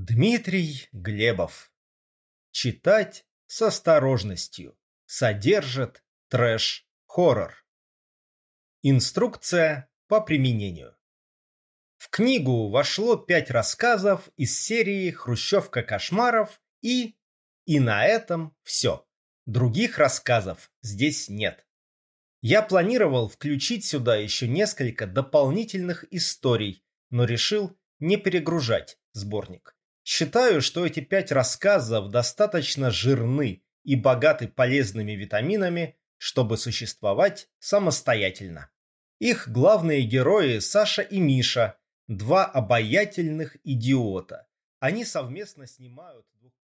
Дмитрий Глебов. Читать с осторожностью. Содержит трэш-хоррор. Инструкция по применению. В книгу вошло 5 рассказов из серии «Хрущевка кошмаров» и на этом все. Других рассказов здесь нет. Я планировал включить сюда еще несколько дополнительных историй, но решил не перегружать сборник. Считаю, что эти 5 рассказов достаточно жирны и богаты полезными витаминами, чтобы существовать самостоятельно. Их главные герои Саша и Миша, 2 обаятельных идиота. Они совместно снимают